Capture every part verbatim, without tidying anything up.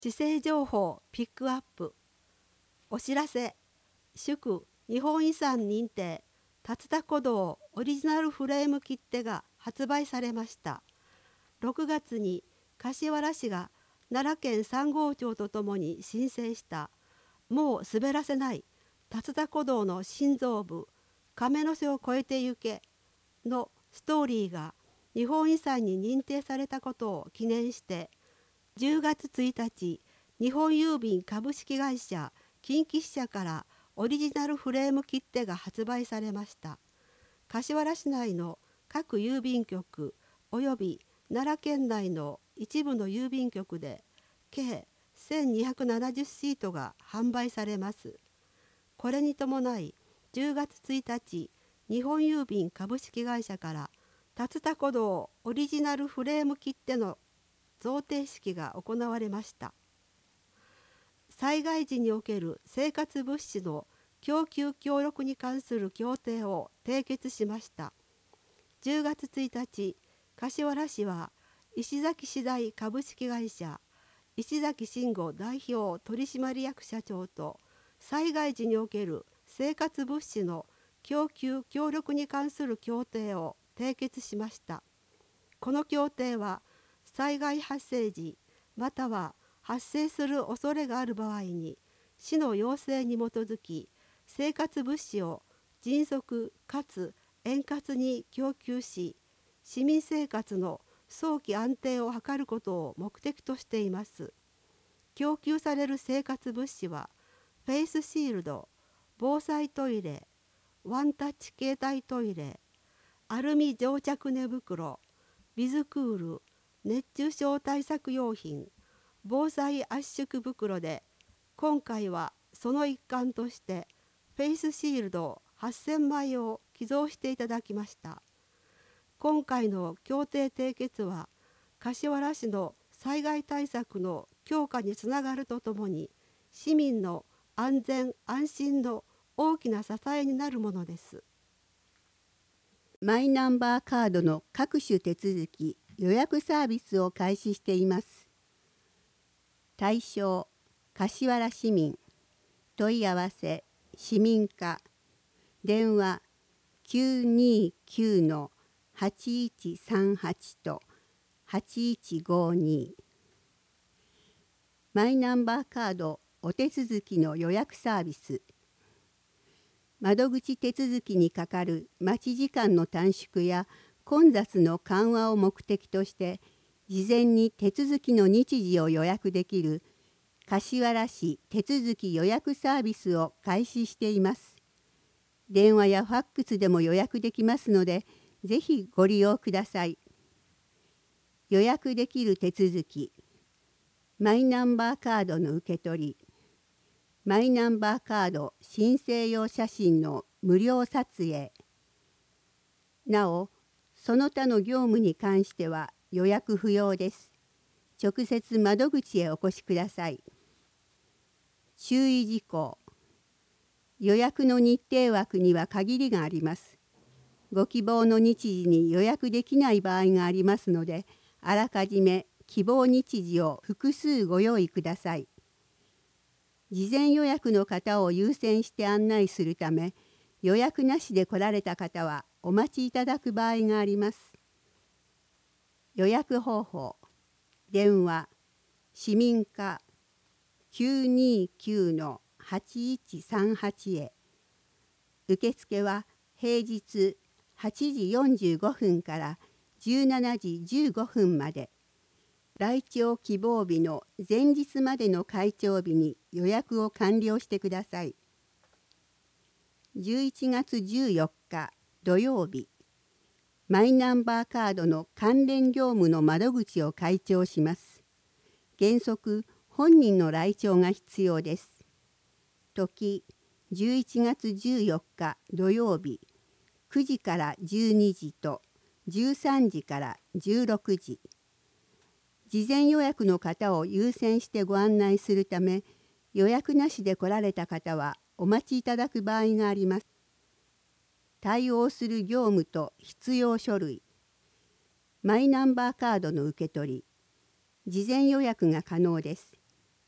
地政情報ピックアップ。お知らせ。祝日本遺産認定竜田古道オリジナルフレーム切手が発売されました。ろくがつに柏原市が奈良県三郷町とともに申請したもう滑らせない竜田古道の心臓部亀の背を越えて行けのストーリーが日本遺産に認定されたことを記念してじゅうがつついたち、日本郵便株式会社近畿支社からオリジナルフレーム切手が発売されました。柏原市内の各郵便局および奈良県内の一部の郵便局で計せんにひゃくななじゅうシートが販売されます。これに伴いじゅうがつついたち、日本郵便株式会社から竜田古道オリジナルフレーム切手の贈呈式が行われました。災害時における生活物資の供給協力に関する協定を締結しました。じゅうがつついたち、柏原市は石崎市大株式会社石崎慎吾代表取締役社長と災害時における生活物資の供給協力に関する協定を締結しました。この協定は災害発生時または発生する恐れがある場合に市の要請に基づき生活物資を迅速かつ円滑に供給し市民生活の早期安定を図ることを目的としています。供給される生活物資はフェイスシールド、防災トイレ、ワンタッチ携帯トイレ、アルミ蒸着寝袋、ビズクール、熱中症対策用品、防災圧縮袋で、今回はその一環としてフェイスシールドはっせんまいを寄贈していただきました。今回の協定締結は柏原市の災害対策の強化につながるとともに市民の安全安心の大きな支えになるものです。 マイナンバーカードの各種手続き予約サービスを開始しています。対象柏原市民、問い合わせ市民課、電話 きゅうにきゅうのはちいちさんはち とはちいちごに。マイナンバーカードお手続きの予約サービス。窓口手続きにかかる待ち時間の短縮や混雑の緩和を目的として事前に手続きの日時を予約できる柏原市手続き予約サービスを開始しています。電話やファックスでも予約できますので、ぜひご利用ください。予約できる手続き、マイナンバーカードの受け取り、マイナンバーカード申請用写真の無料撮影。なお、その他の業務に関しては予約不要です。直接窓口へお越しください。注意事項。予約の日程枠には限りがあります。ご希望の日時に予約できない場合がありますので、あらかじめ希望日時を複数ご用意ください。事前予約の方を優先して案内するため、予約なしで来られた方はお待ちいただく場合があります。予約方法、電話、市民課きゅうにきゅうのはちいちさんはちへ。受付は平日はちじよんじゅうごふんからじゅうしちじじゅうごふんまで。来庁希望日の前日までの開庁日に予約を完了してください。じゅういちがつじゅうよっか土曜日、マイナンバーカードの関連業務の窓口を開庁します。原則、本人の来庁が必要です。時、じゅういちがつじゅうよっか土曜日、くじからじゅうにじとじゅうさんじからじゅうろくじ。事前予約の方を優先してご案内するため、予約なしで来られた方はお待ちいただく場合があります。対応する業務と必要書類、マイナンバーカードの受け取り、事前予約が可能です。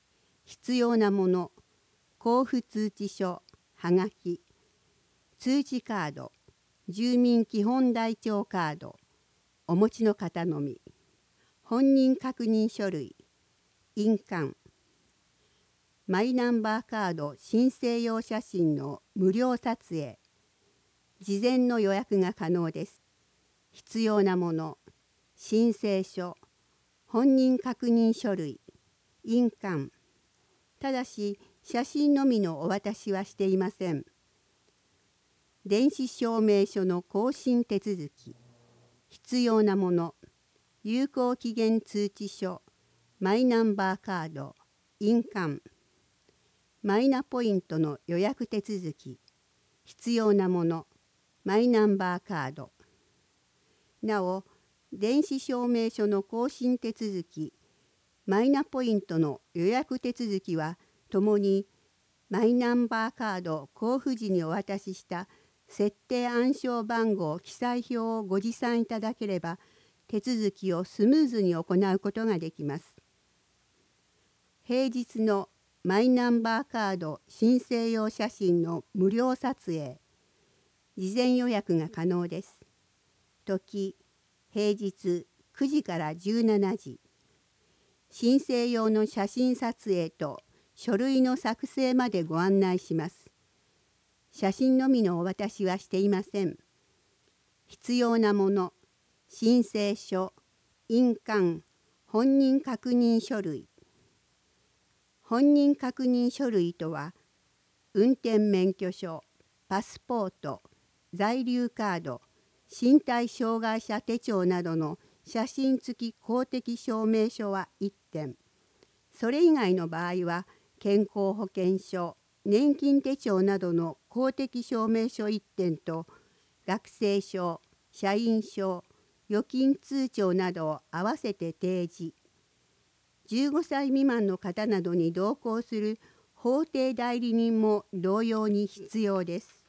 必要なもの、交付通知書、はがき、通知カード、住民基本台帳カード、お持ちの方のみ、本人確認書類、印鑑、マイナンバーカード申請用写真の無料撮影、事前の予約が可能です。必要なもの、申請書、本人確認書類、印鑑。ただし、写真のみのお渡しはしていません。電子証明書の更新手続き、必要なもの、有効期限通知書、マイナンバーカード、印鑑。マイナポイントの予約手続き、必要なもの、マイナンバーカード。なお、電子証明書の更新手続き、マイナポイントの予約手続きは、ともにマイナンバーカード交付時にお渡しした設定暗証番号記載表をご持参いただければ、手続きをスムーズに行うことができます。平日のマイナンバーカード申請用写真の無料撮影、事前予約が可能です。時、平日くじからじゅうしちじ。申請用の写真撮影と書類の作成までご案内します。写真のみのお渡しはしていません。必要なもの、申請書、印鑑、本人確認書類。本人確認書類とは、運転免許証、パスポート、在留カード、身体障害者手帳などの写真付き公的証明書はいってん、それ以外の場合は健康保険証、年金手帳などの公的証明書いってんと、学生証、社員証、預金通帳などを合わせて提示。じゅうごさい未満の方などに同行する法定代理人も同様に必要です。